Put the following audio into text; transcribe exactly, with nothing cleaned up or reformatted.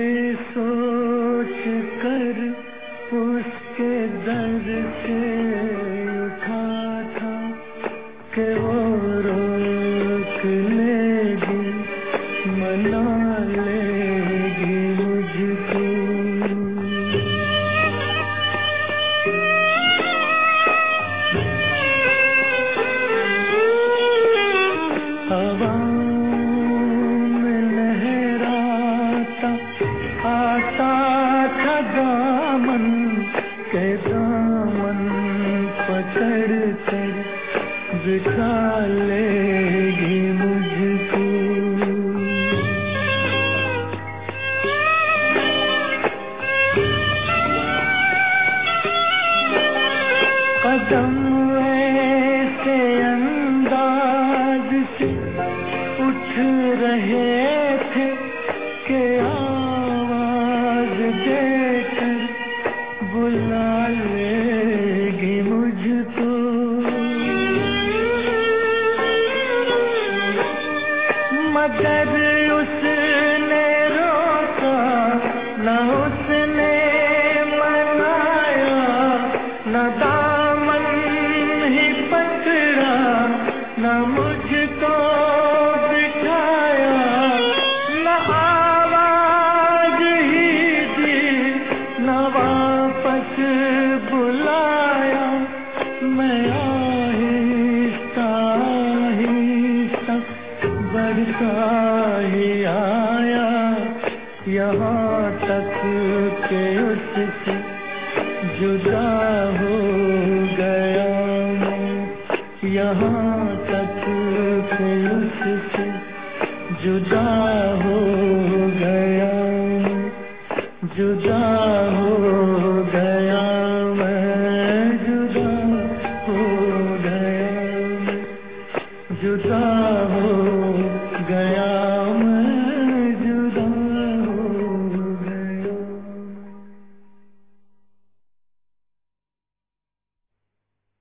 ये सोच कर उसके दर से उठा था कि वो रोक लेगी, मना लेगी मुझको। हवा में लहराता आता था दामन के, दामन पकड़ कर बिठा लेगी मुझको। कदम ऐसे अंदाज से उठ रहे थे कि आवाज देकर बुला लेगी मुझको। मगर उसने रोका न, उसने मनाया न, दामन ही पकड़ा न, मुझको बिठाया न, आवाज ही दी न, वापस बुलाया। मैं आहिस्ता आहिस्ता बढ़ता ही आया, यहाँ तक के उससे जुदा हो गया मैं, यहाँ तक के उससे जुदा हो गया मैं, जुदा हो गया मैं, जुदा हो गया मैं, जुदा हो गया मैं।